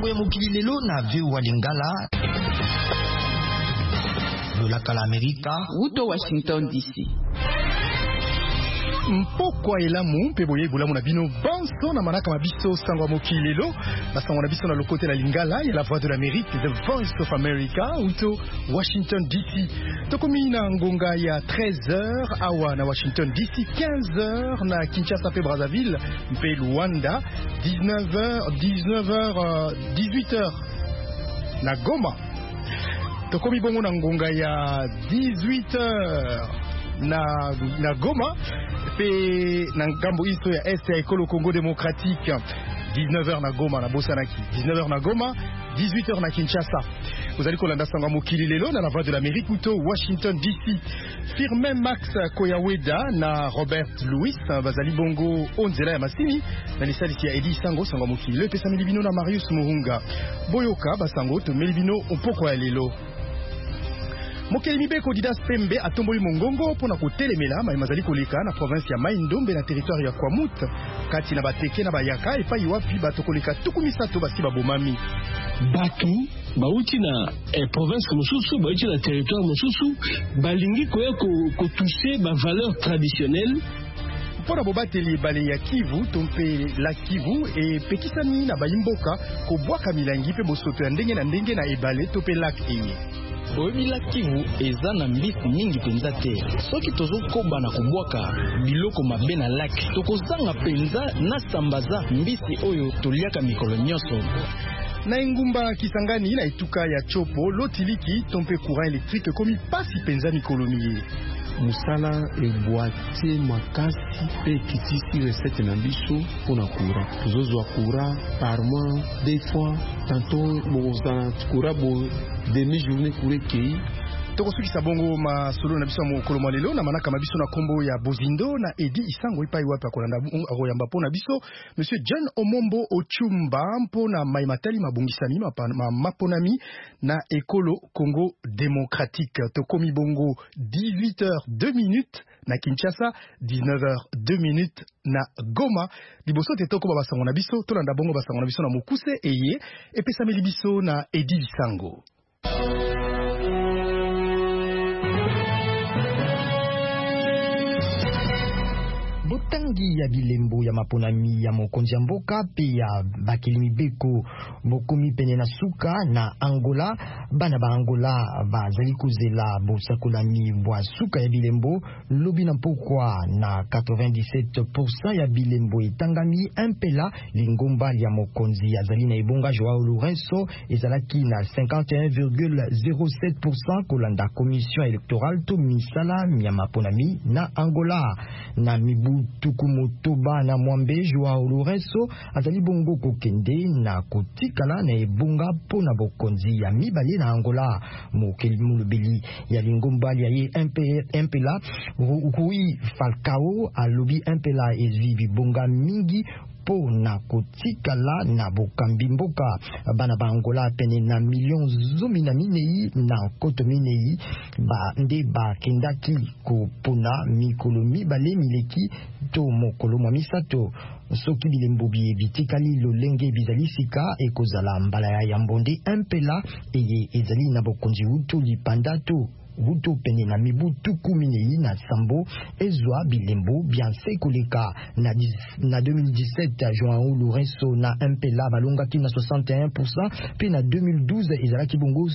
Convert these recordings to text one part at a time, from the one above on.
Makambo ya mokili lelo na VOA Lingala. Lolaka la Amerika. Uto Washington DC. Mpokwa elamu mpe boye bolamu na bino banso na manaka mabiso sango mokili lelo basango na biso na lokote la Lingala ya la voix de l'Amérique, the voice of America, uto Washington DC. Tokomi na ngonga ya 13h awa na Washington DC, 15h na Kinshasa pe Brazzaville mpe Luanda, 18h na Goma. Tokomi bongo na ngonga ya 18h na Goma pe na ngambo iso ya este ya ekolo Congo démocratique, 19h na Goma na Bosanaki, 19h na Goma, 18h na Kinshasa. Vous allez kolanda sanga mokili lelo na la voix de l'Amérique uto Washington DC. Firmin Max Koyaweda na Robert Louis bazali bongo onzela ya masini na lisalisi ya Edi Sango sanga mokili le pesa milibino na Marius Muhunga boyoka basango to milibino opoko ya lelo. Mokeli mibeko Didas Pembe atomboli mongongo pona kotelemela mazali koleka na province ya Mai-Ndombe na territoire ya Kwamut kati na bateke na bayaka epai wapi batokoleka tukumisato basi babomami batu bauti na province mosusu bauti na territoire mosusu balingi koya ko toucher ba valeurs traditionnelles pona bobateli bale ya Kivu tompe la Kivu e pekisani na bayimboka ko bwaka milangi pe bosoto ya ndenge na ndenge na ebale tope lac Enye. Boyebila Kivu eza na mbisi nyingi penza te. Soki tozokoba na kubwaka biloko mabe na laki, tokozanga penza na sambaza mbisi oyo toliaka mikolo nyonso. Na Ngumba Kisangani na etuka ya Chopo lotiliki tompe courant électrique komi pasi penza mikolo miye. Musala eboite makasi pe kitisi recette na biso pona courant. Tozozwa courant par mois, des fois, tantôt bozana courant bo demi-journée courant kei. Tokosuki sabongo masolo na biso mo koloma lelo na manaka mabiso na kombo ya Bozindo na Edi Isango ipai wapi akolanda akoyamba pona biso Monsieur John Omombo Ochumba mpona maimatali mabungisani maponami na ekolo Congo démocratique. Tokomi bongo 18h02 na Kinshasa, 19h02 na Goma. Liboso te toko basango na biso tolanda bongo basango na biso na Mokuse eye epesa biso na Edi Isango. Botangi ya bilembo ya maponami ya mokonzi ya mboka pe ya bakilimi beko bokomi pene na suka na Angola. Bana ba Angola bazali kozela bosakolami bwa suka ya bilembo lobi na pokwa na 97% ya bilembo etangami impela lingomba ya mokonzi ya zali na ebonga Joao Lourenço ezalaki na 51,07% kolanda commission électorale to misala ya maponami na Angola. Na mibu tukumotoba na mwambe Joao Lourenço azali bongo kokende na kotikala na ebonga pona bokonzi ya mibale na Angola. Mokeli mulubeli ya lingombali ya ye impela Rui Falcao alobi impela ezwi bibonga mingi po na kotikala na bokambi mboka. Bana ba Angola pene na million zomi na minei na koto minei ba nde ba kendaki ko pona mikolo mibale mileki to mokolo mwa misato. Soki bilembo bitikali lolenge bizalisika ekozala mbala ya yambonde impela eye ezali na bokonzi utu lipanda to Wuto pene na mibu tukuminei na sambo ezwa bilembo bianse koleka na 2017 Joao Lourenço na impela balongaki na 61% pe na 2012 ezalaki bongo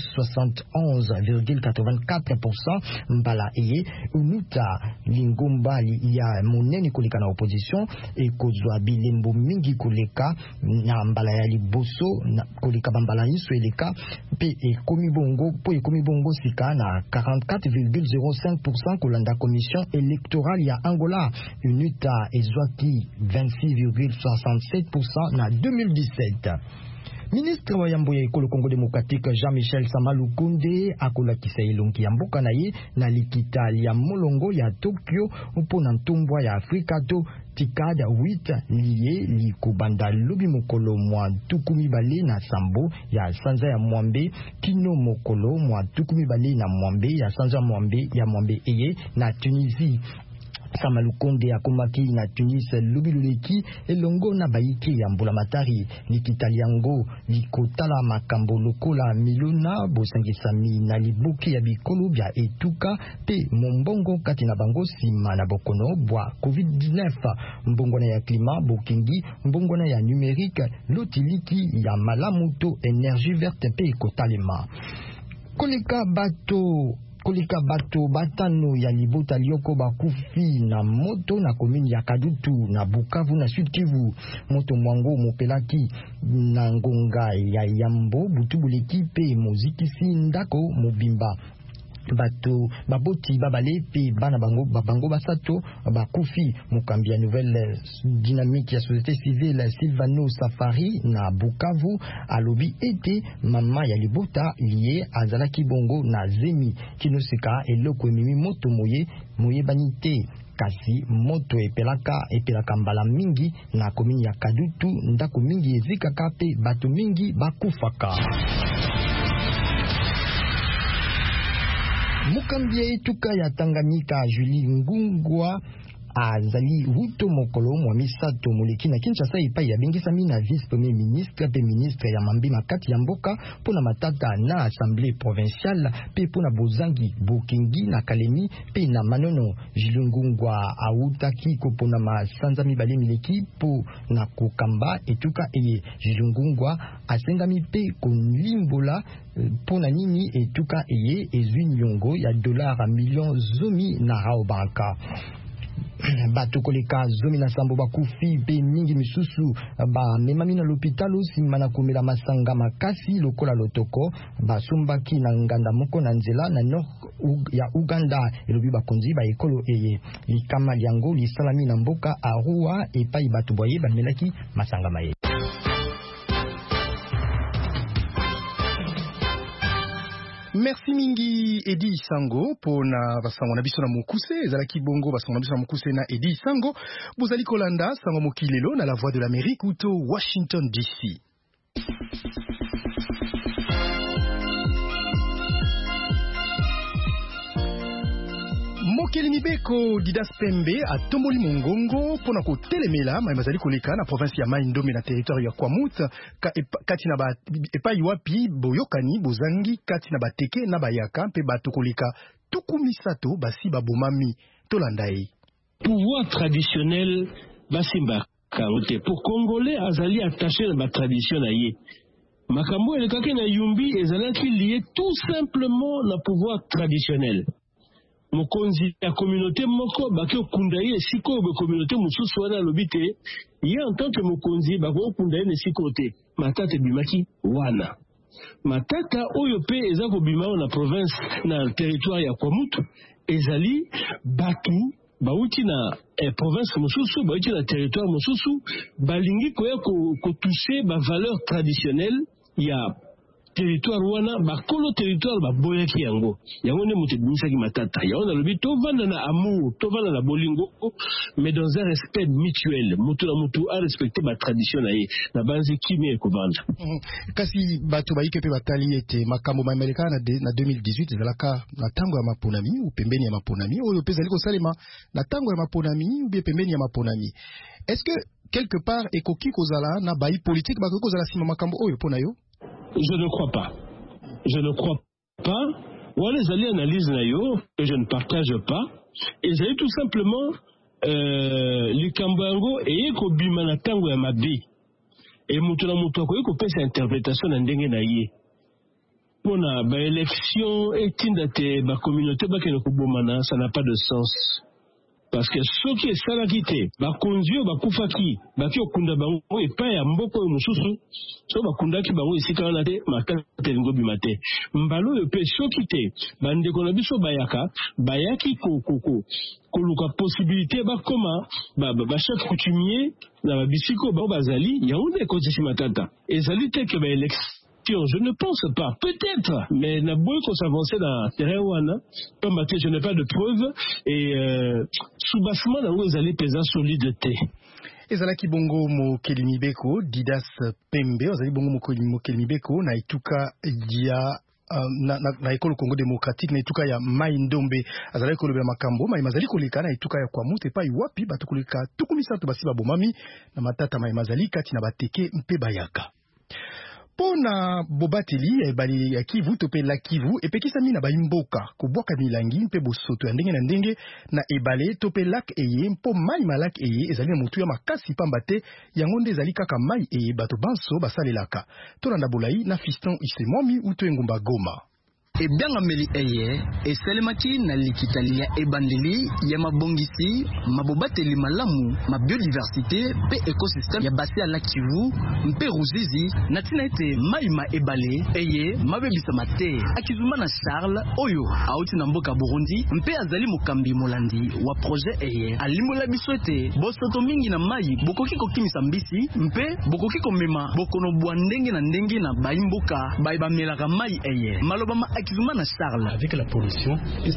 71,84% mbala eye unuta lingombali ya monene koleka na opposition ekozwa bilembo mingi koleka na mbala ya liboso na koleka bambala nyiso eleka pe ekomi bongo sika na 44,05% kolanda commission électorale ya Angola. UNITA ezwaki 26,67% na 2017. Ministre wa yambo ya ekolo Congo démocratique Jean-Michel Samalukonde akolakisa elongi ya mboka na ye na likita ya molongo ya Tokyo mpona ntombwa ya Afrika to tikada 8 liye likobanda lobi mokolo mwa tukumi bale na sambo ya sanza ya mwambe kino mokolo mwa tukumi bale na mwambe ya sanza ya mwambe eye na Tunisie. Samalukonde akomaki na Tunis lubiluleki elongo na bayiki ya mbulamatari likitaliango likotala makambo lokola milona bosangisami na liboke ya bikolo bya etuka pe mombongo kati na bango sima na bokono bwa COVID-19 mbongwana ya klima bokingi mbongwana ya numerique lotiliki ya malamuto énergie verte pe kotalema koleka bato batano ya libota lioko bakufi na moto na komini ya Kadutu na Bukavu na Sud Kivu. Moto mwango mopelaki na ngonga ya Yambo butubuleki pe mozikisi ndako mobimba. Bato baboti babale pe bana bango basato bakufi. Mukambia nouvelle dynamique ya société civile Silvano Safari na Bukavu alobi ete mama ya libota lié azalaki bongo na zemi kinosika eloko emimi moto moye banite kasi moto epelaka mbala mingi na komini ya Kadutu ndako mingi ezikaka pe bato mingi bakufaka. Mukambia etuka ya Tanganyika Julie Ngungwa azali wuto mokolo mwa misato moleki na Kinshasa epai ya bengisami na vice premier ministre pe ministre ya mambi makati ya mboka pona matata na assemblée provinciale pe pona bozangi bokingi na Kalemi pe na Manono. Julie Ngungwa autaki kopona masanza mibale mileki po na kokamba etuka eye. Julie Ngungwa asengami pe konlimbola pona nini etuka eye ezwi nyongo ya dollars million zomi na Raobanka. Bato koleka zomi na sambo bakufi pe mingi misusu ba memami na l'hôpital sima na komela masanga makasi lokola lotoko basumbaki na nganda moko na nzela na nord ya Uganda elobi bakonzi ba ekolo eye likama liango lisalami na mboka Arua epai bato boye bamelaki masanga maye. Merci mingi Edi Sango pona basango na biso na mokuse ezalaki bongo basango na biso na mokuse na Edi Sango bozali kolanda sango mokilelo na la voix de l'Amérique ou to Washington DC. Mokeli Mibeko Didas Pembe atomboli mongongo pona ko telemela mazali koleka na province ya Mai-Ndombe na territoire ya Kwamut kati na ba epai wapi boyokani bozangi kati na bateke na bayaka mpe bato koleka tukumisato basi babomami tolandai. Pouvoir traditionnel basimba karote pour congolais azali attaché na ba tradition na ye. Makambo elekaki na yumbi ezalaki lié tout simplement na pouvoir traditionnel. Mokonzi ya communauté moko baki okunda ye siko be communauté mususu wana lobite ye en tant que mokonzi bako okunda ye siko te matata bimaki wana matata oyo pe eza ko bimao na province na territoire ya Kwamutu ezali batu bauti na province mususu bauti na territoire mususu balingi koya ko toucher ba valeur traditionnelle ya territoire wana bakolo territoire baboyaki yango ne moto bimisaki matata yango na lobi tovanda na amour tovanda na bolingo mais dans un respect mutuel moto na moto a respecter ba tradition na ye na banzi kimi ekovanda kasi bato baike pe batali ete makambo mameleka na 2018 ezalaka na tango ya maponami ou pembeni ya maponami oyo pezali kosalema na tango ya maponami ou bien pembeni ya maponami. Est-ce que quelque part ekoki kozala na bayi politique bakoki kozala sima makambo oyo pona yo? Je ne crois pas. Je ne crois pas. Ou les alliés analysent nayo que je ne partage pas. Et c'est tout simplement le Kambango et Kobima na tango ya mabi. Et mutuna mutu ko eko pesa interprétation na ndenge na ye. Pona ba élection etinda te ba communauté ba ke ko bomana ça n'a pas de sens. Parce que ceux qui sont là qui te bakonzi bakufaki baki okunda bango epai ya mboko mususu so bakunda ki bango isika wana te makate ngo bimate mbalo yo pe soki te bande ko na biso bayaki koluka possibilité bakoma ba chef coutumier na bisiko ba bazali yaunde ko matata ezali te ke ba élection. Je ne pense pas. Peut-être, mais na boy qu'on s'avancer dans terrain wana, comme je n'ai pas de preuves et sous-bassement dans vous allez peser solidité. Ezalaki bongo Mokeli Mibeko Didas Pembe, ozali bongo Mokeli Mibeko na ituka ya na ekolo Congo démocratique na etuka ya Mai Ndombe azali kolobela makambo mai mazali koleka na etuka ya kwa mute pa iwapi bato koleka tukumisatu basi babomami na matata mai mazali kati na bateke mpe bayaka. Pona bobateli ebali ya Kivu tope la Kivu epekisami na baimboka kubwaka milangi mpe bosoto ya ndenge na ndenge na ebale tope lak eye mpo mai malak eye ezali na mutu ya makasi pamba te yango nde ezali kaka mai eye bato banso basalelaka. Tolanda bolai na Fiston Isemomi uto engumba Goma. Ebiangameli eye esalemaki na likitali ya ebandeli ya mabongisi mabobateli malamu ma biodiversité pe écosystème ya basi ya la Kivu mpe Ruzizi na tina ete maima ebale eye mabebisa mate akizuma na Charles oyo auti na mboka Burundi mpe azali mokambi molandi wa projet eye alimola biso ete bosoto mingi na mai bokoki kokimisa mbisi mpe bokoki komema bokono bwa ndenge na ndenge na baimboka bamelaka mai eye malobama Akizumana Charles. Avec la pollution,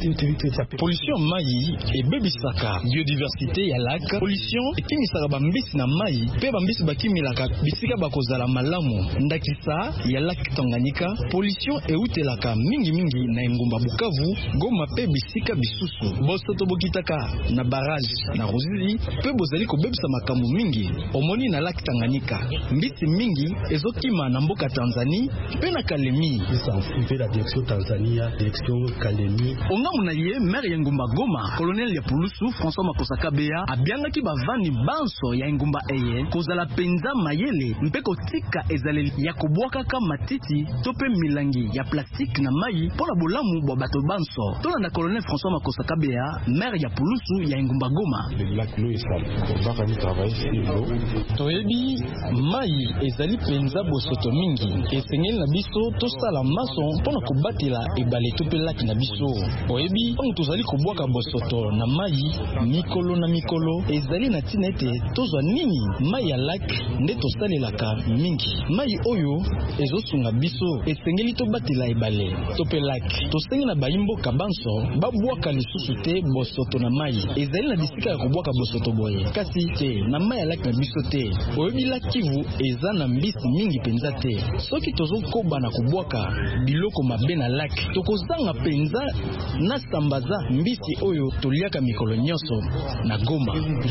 pollution mai ebebisaka biodiversité ya lac. Pollution ekimisaka bambisi na mai pe bambisi bakimilaka bisika bakozala malamu ndakisa ya lac Tanganyika. Pollution eutelaka mingi na engumba Bukavu, Goma pe bisika bisusu. Bosoto bokitaka na barrage na Ruzizi pe bozali kobebisa makambo mingi omoni na lac Tanganyika. Mbisi mingi ezokima na mboka Tanzanie pe na Kalemi. La direction Tanzania, direction Kalemi. Ongamu na ye maire ya Ngumba Goma, colonel ya Pulusu François Makosaka Bea abiangaki bavani banso ya Ngumba eye kozala penza mayele mpeko tika ezaleli ya kobwaka ka matiti tope milangi ya plastique na mai pona bolamu bwa bato banso. Tolanda colonel François Makosaka Bea maire ya Pulusu ya Ngumba Goma. Le lac l'eau est sale. On va quand travailler sur l'eau. Toyebi mai ezali penza bosoto mingi esengeli na biso tosala mason pona kobatela ebale tope laki na biso. Oyebi on tozali kobwaka bosoto na mai mikolo na mikolo ezali na tina ete tozwa nini mai ya lak nde tosalelaka mingi. Mai oyo ezosunga biso esengeli tobatela ebale tope laki tosengi na baimboka banso babwaka lisusu te bosoto na mai ezali na bisika ya kobwaka bosoto boye kasi te na mai ya laki na biso te. Oyebi la Kivu eza na mbisi mingi penza te soki tozokoba na kubwaka biloko mabe na lak tokozanga penza na sambaza mbisi oyo toliaka mikolo nyonso na Goma.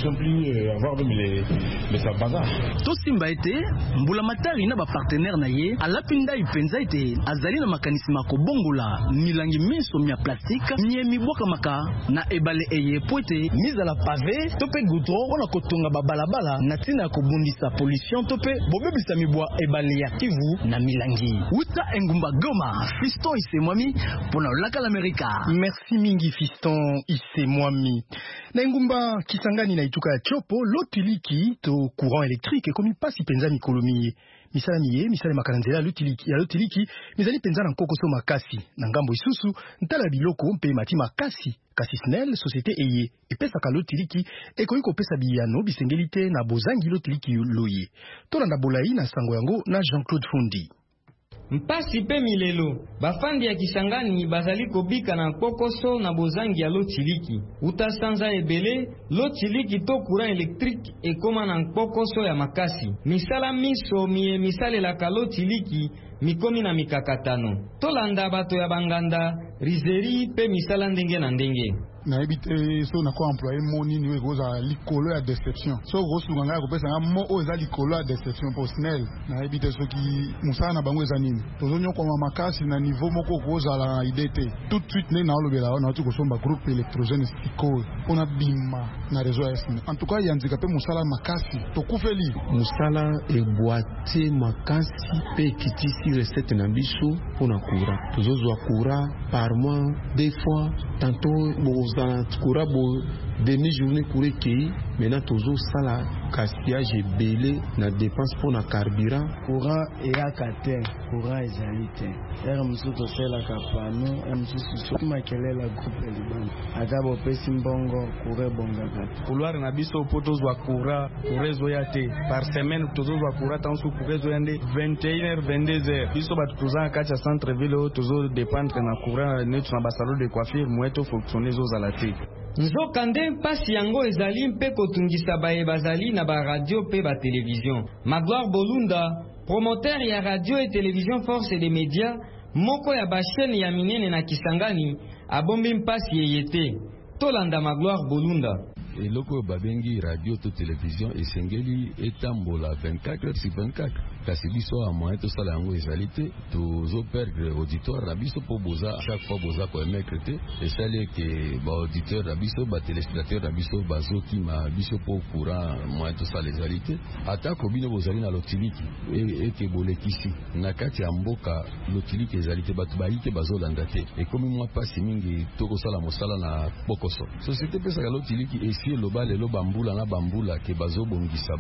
Tosimba ete mbula matari na ba partenaire na ye alapinda ipenza ete azali na makanisi makobongola milangi miso mia plastique nye mibwaka maka na ebale eye poete mise la pavé tope goudron ona kotonga babalabala na tina kobundisa pollution tope bobebisa mibwa ebale ya Kivu na milangi. Uta engumba Goma, Fiston Isemwami pour la l'Amérique. Merci mingi Fiston Isemwami. Na ngumba Kisangani na ituka ya chopo lotiliki to courant électrique komi pasi penza mikolomi misala miye misala makanzela lotiliki mizali penza na kokoso makasi na ngambo isusu ntala biloko mpe mati makasi kasi snel société eye epesaka lotiliki ekoki kopesa biyano bisengelite na bozangi lotiliki loye tolanda bolai na sango yango na Jean-Claude Fundi. Mpasi pe milelo bafandi ya Kisangani bazali kobika na kokoso na bozangi ya lotiliki utasanza ebele lotiliki to courant électrique ekoma na kokoso ya makasi misala miso miye misalelaka lotiliki mikomi na mikakatano tolanda bato ya banganda rizeri pe misala ndenge na ndenge na ebite so na ko employer moni ni goza likolo ya deception so gosunga ngaya kopesa nga mo o eza likolo ya deception personnel na ebite so ki musana bango eza nini tozonyo kwa makasi na niveau moko goza la idée tout de suite ne na olobela na tu kosomba groupe électrogène stiko ona bima na réseau SN en tout cas yanzika pe musala makasi to kufeli musala eboite makasi pe kitisi recette na biso pona kura tozozwa kura par mois des fois tantôt dans courant demi-journée pour équipe maintenant toujours ça la gaspillage belé na dépense pour na carburant courant et à cater courant ezalité er msuto sela kapano msusu soma kele la groupe liban adabo pesi mbongo courant bonga kat couloir na biso poto zwa courant rezo yate par semaine tozo zwa courant tansu rezo yande 21h 22h biso bat tozanga kacha centre ville tozo dépendre na courant netu na basalo de coiffure mweto fonctionner zo zalate nzokande mpasi yango ezali mpe kotungisa baye bazali na ba radio mpe ba télévision. Magloire Bolunda, promoteur ya radio et télévision Force des médias, moko ya bashene ya minene na Kisangani abombi mpasi yeyete. Tolanda Magloire Bolunda. Eloko babengi radio to télévision esengeli etambola 24 heures sur 24 kasi biso a moyen tosala yango ezali te tozo perdre auditoire na biso po boza chaque fois boza ko émettre te esali ke ba auditeur na biso ba téléspectateur na biso bazokima biso po courant moyen tosala ezali te atako bino bozali na lotiliki eke bolekisi na kati ya mboka lotiliki ezali te bato bayi te bazolanda te ekomi mwa pasi mingi tokosala mosala na bokoso société pesaka lotiliki esi loba lelo bambula na bambula ke bazobongisa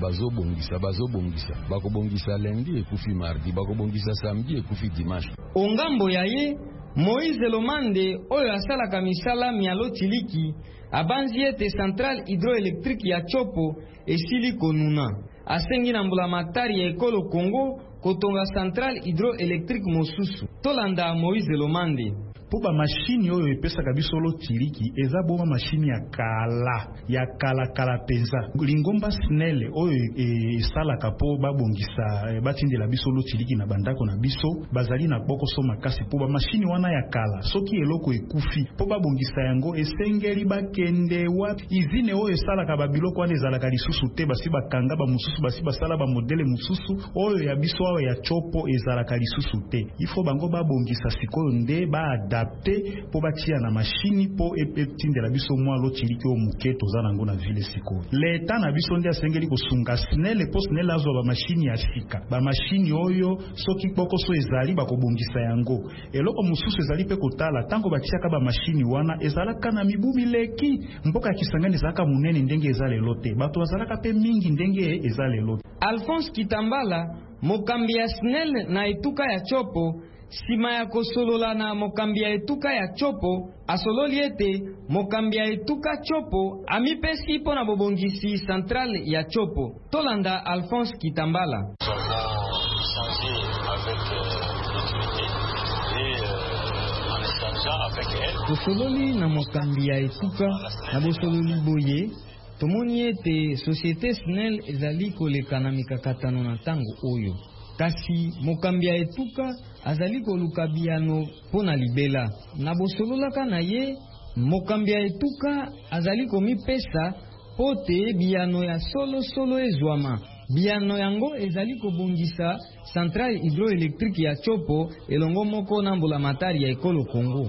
bakobongisa lundi ekufi mardi bakobongisa samedi ekufi dimanche. Ongambo ya ye Moïse Lomande oyo asalaka misala mialo tiliki abanzi ete centrale hydroélectrique ya Chopo esili konuna asengi na mbula matari ya ekolo Congo kotonga centrale hydroélectrique mosusu. Tolanda Moïse Lomande. Po ba machine oyo epesaka biso lotiliki eza boma machine ya kala penza lingomba snele oyo esalaka po babongisa batindela biso lotiliki na bandako na biso bazali na bokoso makasi po ba machine wana ya kala soki eloko ekufi po babongisa yango esengeli bakende wa izine oyo esalaka babiloko wana ezalaka lisusu te basi bakanga ba mususu basi basala ba modele mususu oyo ya biso oyo ya Chopo ezalaka lisusu te ifo bango babongisa sikoyo nde ba po batia na machine po etindela biso mwa lotiliki o muketo za nango na ville siko leta na biso ndi asengeli kosunga snele po snele azwa ba machine ya sika ba machine oyo soki bokoso ezali bakobongisa yango eloko mususu ezali pe kotala tango batiaka ba machine wana ezalaka na mibumi leki mboka ya Kisangani ezalaka munene ndenge ezale lote bato bazalaka pe mingi ndenge ezale lote. Alphonse Kitambala mokambi ya snel na etuka ya Chopo sima ya kosolola na mokambi ya etuka ya Chopo asololi ete mokambi ya etuka Chopo amipesi po na bobongisi centrale ya Chopo. Tolanda Alphonse Kitambala. Tosololi na mokambi ya etuka na bosololi boye tomoni ete société SNEL ezali koleka na mikakatano na tango oyo kasi mokambi ya etuka azali koluka biano pona libela na bosololaka na ye mokambi ya etuka azali komipesa pote biano ya solo ezwama biano yango ezali kobongisa centrale hydroélectrique ya Chopo elongo moko na mbula matari ya ekolo Congo.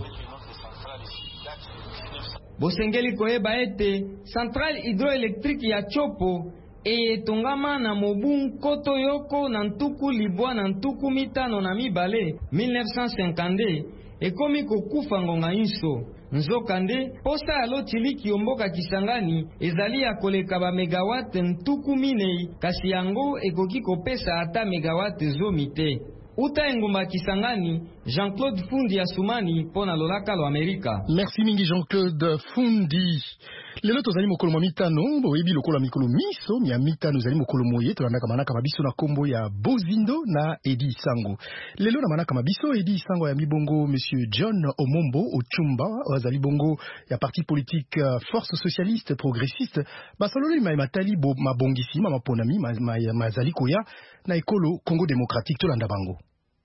Bosengeli koyeba ete centrale hydroélectrique ya Chopo etongama na mobu nkoto yoko na ntuku libwa na ntuku mitano na mibale 1950 ekomi kokufa ngonga inso nzokande posta ya lotiliki yomboka Kisangani ezali ya koleka ba megawatt ntuku minei kasi yango ekoki kopesa ata megawatt zomi te. Uta engumba Kisangani, Jean-Claude Fundi Asumani pona lolaka lo Amerika. Merci mingi Jean-Claude Fundi. Lelo tozali mokolo mwa mitano boyebi lokolo mikolo miso mia mitano zali mokolo moye tolandaka manaka mabiso na kombo ya Bozindo na Edi Sango. Lelo na manaka mabiso Edi Sango ya mibongo Monsieur John Omombo Ochumba wazali bongo ya parti politique Force Socialiste Progressiste basololi matali bo mabongisi maponami mazali koya na ekolo Congo Démocratique tolanda bango.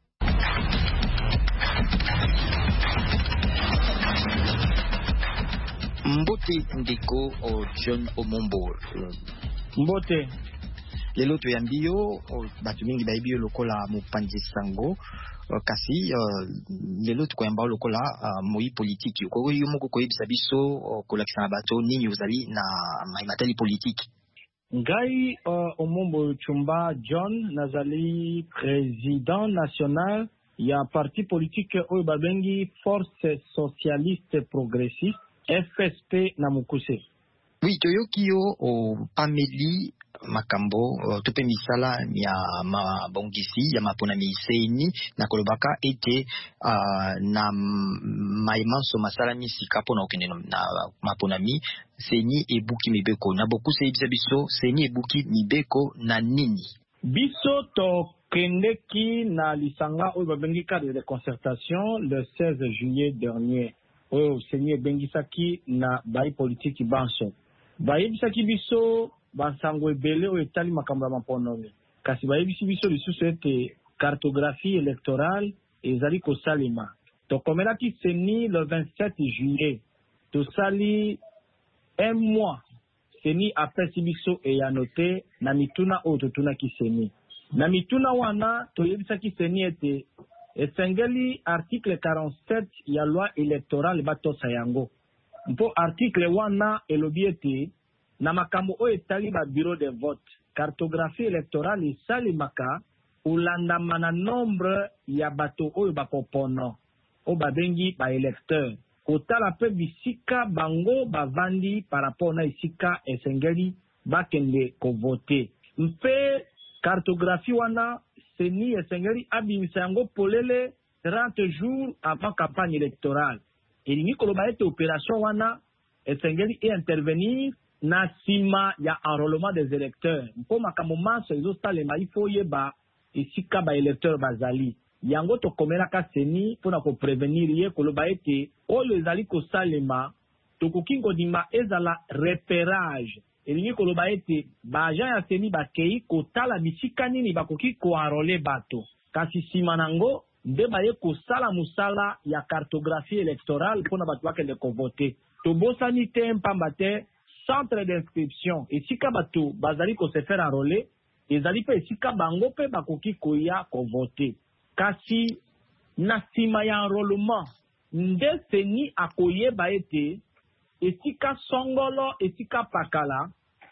Mbote ndeko o John Omombo. Mbote lelo toyambio batu mingi bayibi lokola mopanzi sango kasi lelo tukoyamba lokola moi politique ko yo moko koyebisa biso kolakisa na bato nini ozali na matali politique. Ngai Omombo Chumba John nazali président national ya parti politique oyo babengi Force Socialiste Progressiste FSP na mukuse. Oui, toyokio o pameli makambo tope misala ya mabongisi ya mapona miseni na kolobaka ete na maimanso masala misika pona okende na mapona mi seni ebuki mibeko na bokuse ibisa biso seni ebuki mibeko na nini biso to kendeki na lisanga oyo babengi cadre de concertation le 16 juillet dernier. Oyo senye bengisaki na bai politiki banso bayebisaki biso bansango ebele oyo etali makambo ya maponome kasi bayebisi biso lisusu ete cartographie électorale ezali kosalema. Tokomelaki seni le 27 juillet. Tosali un mois seni apesi biso eya note na mituna oyo totunaki seni. Na mituna wana toyebisaki seni ete esengeli article 47 ya loi électorale batosa yango. Mpo article wana elobi ete na makambo oyo etali ba bureau de vote, cartographie électorale esalemaka olandama na nombre ya bato oyo bakopona oyo babengi ba électeur. Kotala pe bisika bango bavandi par rapport na isika esengeli bakende kovote. Mpe cartographie wana seni esengeli abimisa yango polele 30 jours avant campagne électorale. Elingi koloba ete opération wana esengeli intervenir na sima ya enrôlement des électeurs. Mpo makambo maso ezosalema ifo yeba isika ba électeur bazali. Yango tokomelaka seni mpona koprevenir ye koloba ete oyo ezali kosalema tokoki kodima ezala repérage. Elingi koloba ete baagent ya seni bakei kotala bisika nini bakoki koenrôler bato. Kasi sima nango nde baye kosala musala ya cartographie électorale mpona bato bakende kovote. Tobosani te mpamba te centre d'inscription esika bato bazali kose faire enrôler ezali pe esika bango pe bakoki koya kovote. Kasi na sima ya enrôlement nde seni akoyeba ete esika songolo esika pakala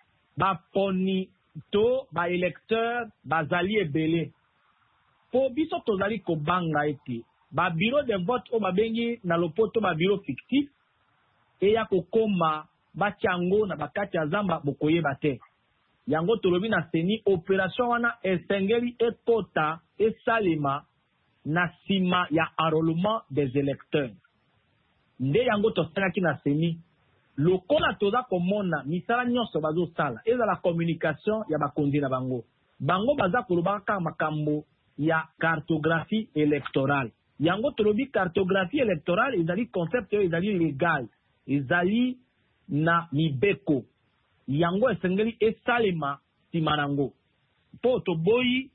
baponi to ba électeur bazali ebele. Po biso tozali kobanga ete ba bureau de vote o babengi na lopoto ba bureau fictif eya kokoma batiango na bakati ya zamba bokoyeba te. Yango tolobi na seni opération wana esengeli ekota esalema na sima ya enrôlement des électeurs. Nde yango tosalaki na seni lokola toza komona misala nyonso bazosala ezala communication ya bakonzi na bango. Bango baza kolobaka makambo ya cartographie électorale. Yango tolobi cartographie électorale ezali concept oyo ezali légal, ezali na mibeko. Yango esengeli esalema sima nango. Po toboyi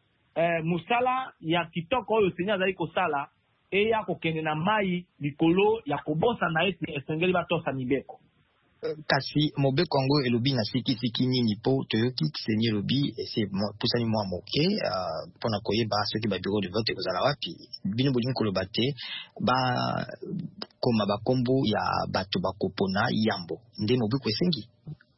musala ya kitoko oyo seni azali kosala eya kokende na mai likolo ya kobosa na ete esengeli batosa mibeko. Kasi mobeko yango elobi na siki nini po toyoki seni elobi ese pusani mwa moke mpona koyeba soki ba bureau de vote ekozala wapi. Bino bolingi koloba te ba koma bakombo ya bato bakopona yambo nde mobeko esengi.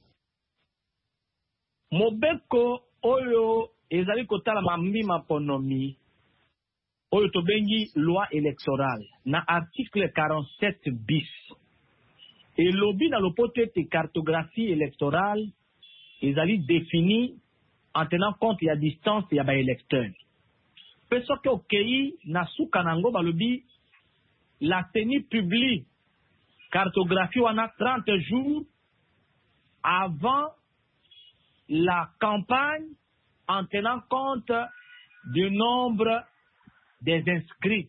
Mobeko oyo ezali kotala mambima ponomi oyo tobengi loi électorale na article 47 bis. Elobi na lopoto ete cartographie électorale ezali défini en tenant compte ya distance ya ba électeur. Pe soki okei na suka nango balobi la seni publie cartographie wana 30 jours avant la campagne en tenant compte du nombre des inscrits.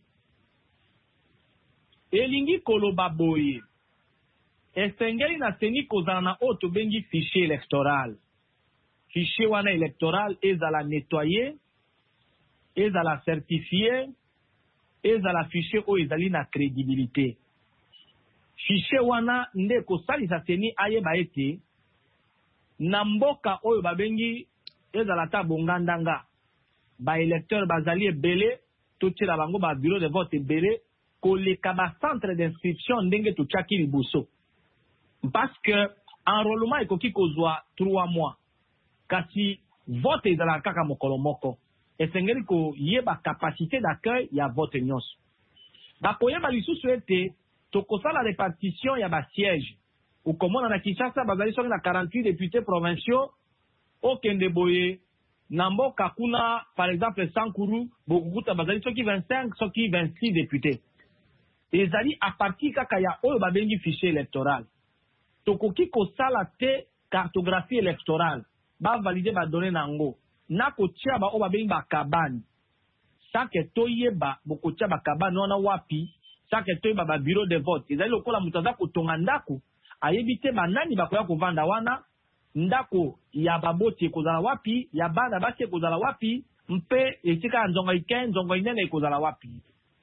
Elingi koloba boye esengeli na seni kozala na oyo tobengi fichier électoral. Fichier wana électoral ezala nettoyé, ezala certifié, ezala fichier oyo ezali na crédibilité. Fichier wana nde kosalisa seni ayeba ete na mboka oyo babengi ezala ta bongandanga ba électeur bazali ebele totiela bango ba bureau de vote ebele koleka ba centre d'inscription ndenge totiaki liboso. Parce que enrôlement ekoki kozwa 3 mois. Kasi vote ezala kaka mokolo moko. Esengeli koyeba capacité d'accueil ya vote nyonso. Bakoyeba lisusu ete tokosala répartition ya ba siège. Ukomona na Kinshasa bazali soki na 48 députés provinciaux okende boye na mboka kuna par exemple Sankuru bokukuta bazali soki 25 soki 26 députés. Ezali a partir kaka ya oyo babengi fichier électoral. Tokoki kosala te cartographie électorale ba valider ba donner nango na kotia ba oyo babengi ba kabani. Sake toyeba bokotia ba kabani wana wapi, sake toyeba ba bureau de vote. Ezali lokola mutaza kotonga ndako ayebi te banani bakoya kovanda wana, ndako ya baboti ekozala wapi, ya bana basi ekozala wapi, mpe esika ya nzongo ike nzongo inene ekozala wapi.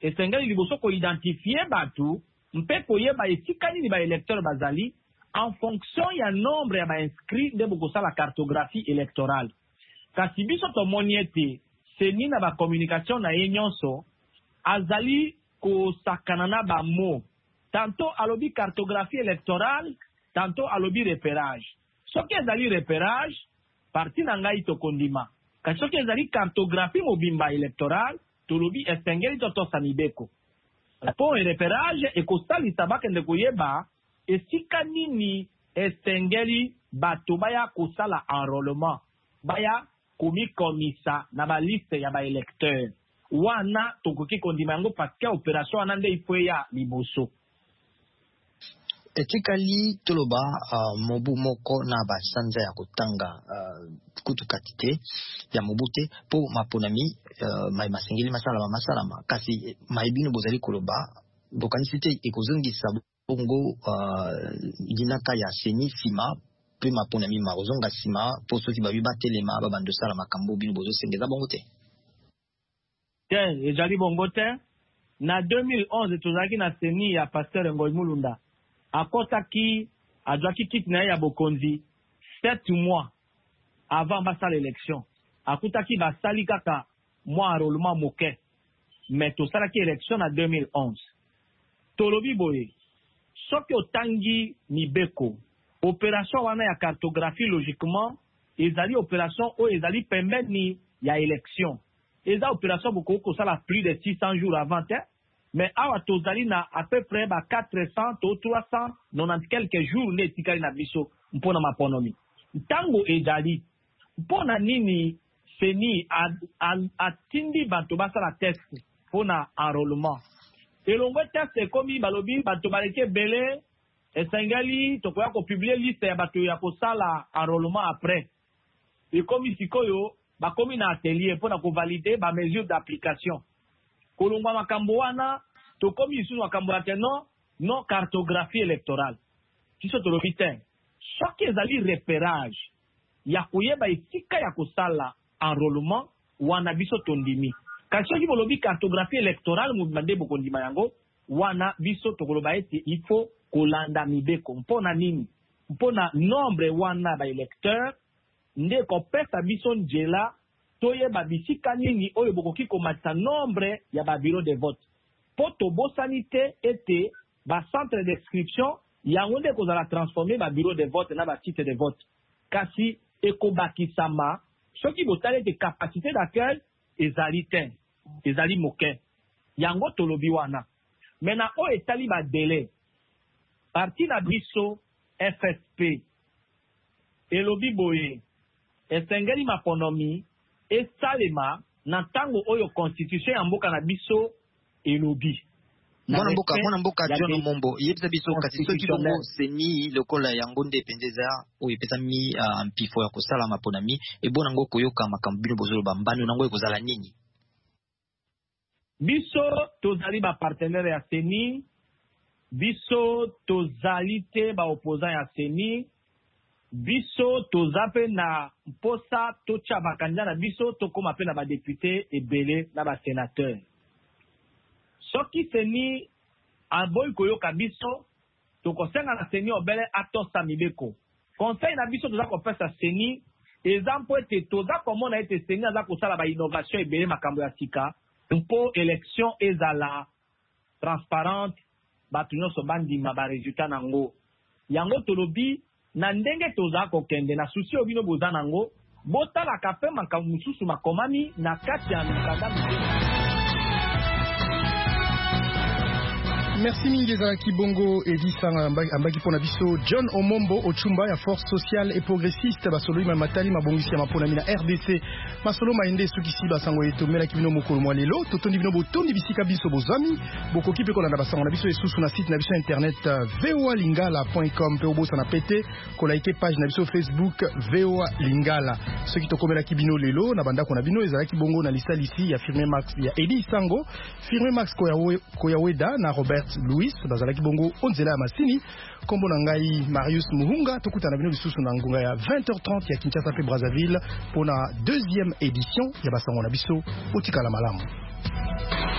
esengeli liboso ko identifier batu mpe koyeba esika nini ba électeur bazali en fonction ya nombre ya ba inscrit nde bokosala cartographie électorale. Kasi biso tomoni ete seni na ba communication na ye nyonso azali kosakana na ba mot. Tantôt alobi cartographie électorale, tantôt alobi repérage. Soki ezali repérage, parti na ngai tokondima. Kasi soki ezali cartographie mobimba électorale, tolobi esengeli totosa mibeko. Po repérage ekosalisa bakende koyeba esika nini esengeli bato baya kosala enrôlement, baya komikomisa na ba liste ya ba électeur. Wana tokoki kondima yango parce que opération wana nde ifo ya liboso. Etikali toloba mobu moko na basanza ya kotanga kutu katite ya mobute po maponami mai masengeli masalama kasi maibino bozali koloba bokanisite ekozongisa bongo dinaka ya seni sima pe maponami marozonga sima po soki babi batelema babando sala makambo bino bozo sengeza bongo te. Ezali bongo te. Na 2011 tozalaki na seni ya Pasteur Ngoy Mulunda. Akotaki adwaki kit na ya bokonzi 7 mois avant basala l'élection. Akutaki basali kaka mois enrôlement moke. Mais tosalaki élection na 2011. Tolobi boye. Soki otangi mibeko. Opération wana ya cartographie logiquement ezali opération o ezali pembeni ya élection. Eza opération boko kosala plus de 600 jours avant te. Mais awa tozali na à peu près 400 to 390 quelques jours ne tikali na biso mpona maponomi. Tango ezali mpona nini seni atindi bato basala test mpona enrôlement. Elongwe test ekomi balobi bato baleke belé esengeli tokoya ko publier liste ya bato ya kosala enrôlement après. Ekomi sikoyo bakomi na atelier mpona ko valider ba mesure d'application. Kolongwa makambo wana tokomi isusu makambo ya non cartographie électorale. Kiso tolobi te. Soki ezali repérage ya koyeba esika ya kosala enrôlement wana biso tondimi. Kasi soki bolobi cartographie électorale mubande bokondima yango wana biso tokoloba ete il faut kolanda mibeko mpona nini? Mpona nombre wana ba électeur nde kopesa biso njela toyeba bisika nini oyo bokoki komatisa nombre ya ba bureau de vote. Poto bosanite ete ba centre d'inscription yango nde kozala transformer ba bureau de vote na ba site de vote. Kasi ekobakisama soki botali ete capacité d'accueil ezali te, ezali moke. Yango tolobi wana. Mena o etali ba délai. Parti na biso FSP elobi boye esengeli maponomi esalema na tango oyo constitution ya mboka na biso elobi. Mwana mboka John Mombo yebisa biso kasi soki bongo seni lokola yango nde pendeza oyo pesa mi mpifo ya kosala maponami ebona ngo koyoka makambo bino bozoloba mbano nango ekozala nini? Biso tozali ba partenaire ya seni, biso tozali te ba opposant ya seni, biso tozape na mposa tocha bakanja na biso tokoma pe na ba député ebele na ba sénateur. Soki seni aboy koyoka biso tokosenga na seni obele atosa mibeko. Conseil na biso toza kopesa seni exemple ete toza komona ete seni aza kosala ba innovation ebele makambo ya sika mpo élection ezala transparente bato nyonso bandima ba résultat nango. Yango tolobi na ndenge toza kokende na susi obino boza nango botalaka pe makambo mosusu makomami na kati ya mikanda. Merci mingi ezalaki bongo edisanga ambaki pona biso John Omombo ochumba ya force sociale et progressiste basolo ma matali mabongisi ya mapona mina RDC masolo maende sukisi basango etomelaki bino mokolo mwa lelo totondi bino botondi bisika biso bozami bokoki pe kolanda basango na biso esusu na site na biso internet voalingala.com pe obosa na pete kolaike page na biso Facebook VOA Lingala soki tokomelaki bino lelo na bandako na bino ezalaki bongo na lisalisi ya Firme Max ya Edi Sango Firme Max Koyaweda na Robert Louis bazalaki bongo onzela ya masini kombo na ngai Marius Muhunga tokutana bino bisusu na ngunga ya 20h30 ya Kinshasa pe Brazzaville pour la deuxième édition ya basango na biso otikala malamu.